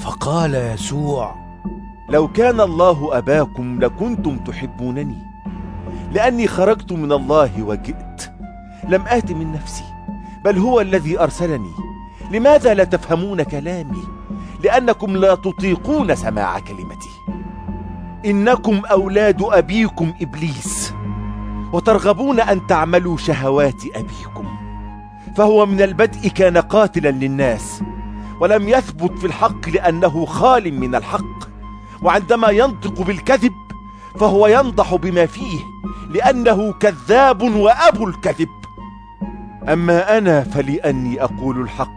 فقال يسوع: لو كان الله أباكم لكنتم تحبونني، لأني خرجت من الله وجئت، لم آت من نفسي بل هو الذي أرسلني. لماذا لا تفهمون كلامي؟ لأنكم لا تطيقون سماع كلمتي. إنكم أولاد أبيكم إبليس، وترغبون أن تعملوا شهوات أبيكم. فهو من البدء كان قاتلا للناس، ولم يثبت في الحق لأنه خال من الحق، وعندما ينطق بالكذب فهو ينضح بما فيه، لأنه كذاب وأبو الكذب. أما أنا فلأني أقول الحق،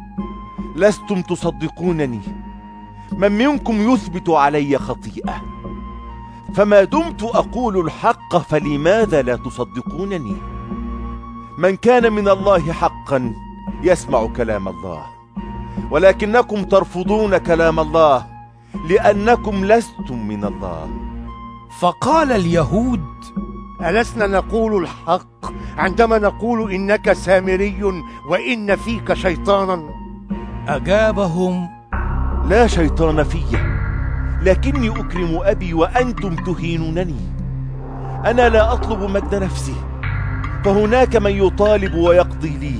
لستم تصدقونني. من منكم يثبت علي خطيئة؟ فما دمت أقول الحق فلماذا لا تصدقونني؟ من كان من الله حقا يسمع كلام الله، ولكنكم ترفضون كلام الله لأنكم لستم من الله. فقال اليهود: ألسنا نقول الحق عندما نقول إنك سامري وإن فيك شيطانا؟ أجابهم: لا شيطان في، لكني أكرم أبي وأنتم تهينونني. أنا لا أطلب مجد نفسي، فهناك من يطالب ويقضي لي.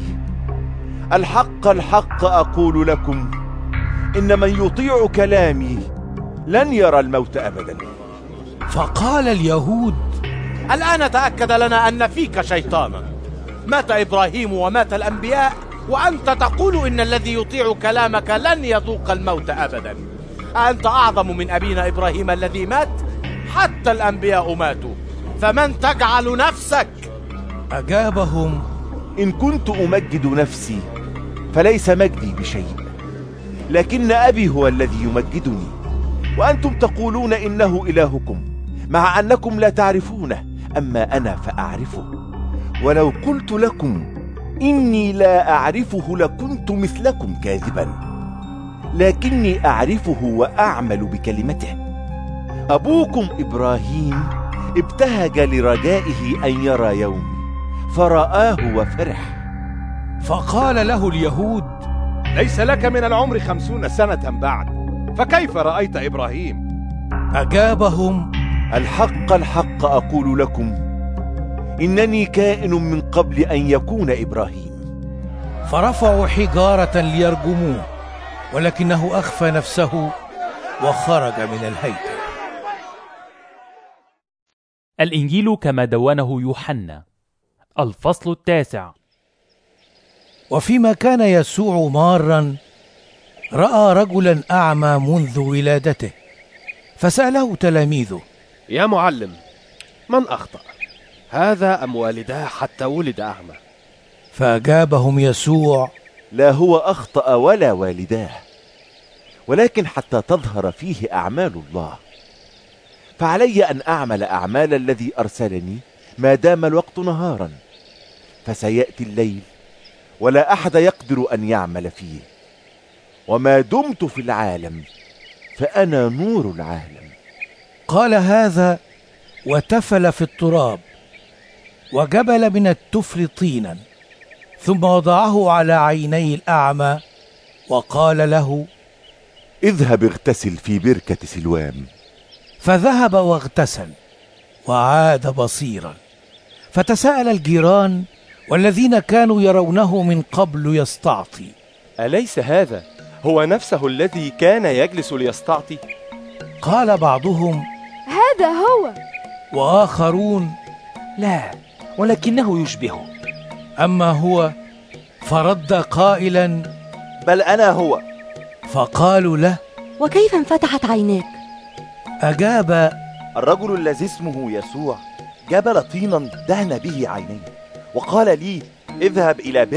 الحق الحق أقول لكم، إن من يطيع كلامي لن يرى الموت أبدا. فقال اليهود: الآن تأكد لنا أن فيك شيطانا. مات إبراهيم ومات الأنبياء، وأنت تقول إن الذي يطيع كلامك لن يذوق الموت أبدا. أنت أعظم من أبينا إبراهيم الذي مات؟ حتى الأنبياء ماتوا، فمن تجعل نفسك؟ أجابهم: إن كنت أمجد نفسي فليس مجدي بشيء، لكن أبي هو الذي يمجدني، وأنتم تقولون إنه إلهكم، مع أنكم لا تعرفونه، أما أنا فأعرفه. ولو قلت لكم إني لا أعرفه لكنت مثلكم كاذبا، لكني أعرفه وأعمل بكلمته. أبوكم إبراهيم ابتهج لرجائه أن يرى يومي، فرآه وفرح. فقال له اليهود: ليس لك من العمر 50 سنة بعد، فكيف رأيت إبراهيم؟ أجابهم: الحق الحق أقول لكم، إنني كائن من قبل أن يكون إبراهيم. فرفعوا حجارة ليرجموه، ولكنه أخفى نفسه وخرج من الهيكل. الإنجيل كما دونه يوحنا، الفصل 9. وفيما كان يسوع مارا رأى رجلا أعمى منذ ولادته، فسأله تلاميذه: يا معلم، من أخطأ، هذا أم والداه حتى ولد أعمى؟ فأجابهم يسوع: لا هو أخطأ ولا والداه، ولكن حتى تظهر فيه أعمال الله. فعلي أن أعمل أعمال الذي أرسلني ما دام الوقت نهارا، فسيأتي الليل ولا أحد يقدر أن يعمل فيه. وما دمت في العالم فأنا نور العالم. قال هذا وتفل في التراب، وجبل من التفل طينا، ثم وضعه على عيني الأعمى، وقال له: اذهب اغتسل في بركة سلوام. فذهب واغتسل وعاد بصيرا. فتساءل الجيران والذين كانوا يرونه من قبل يستعطي: أليس هذا هو نفسه الذي كان يجلس ليستعطي؟ قال بعضهم: هذا هو. وآخرون: لا، ولكنه يشبهه. أما هو فرد قائلا: بل أنا هو. فقالوا له: وكيف انفتحت عيناك؟ أجاب: الرجل الذي اسمه يسوع جبل طينا دهن به عيني، وقال لي: اذهب إلى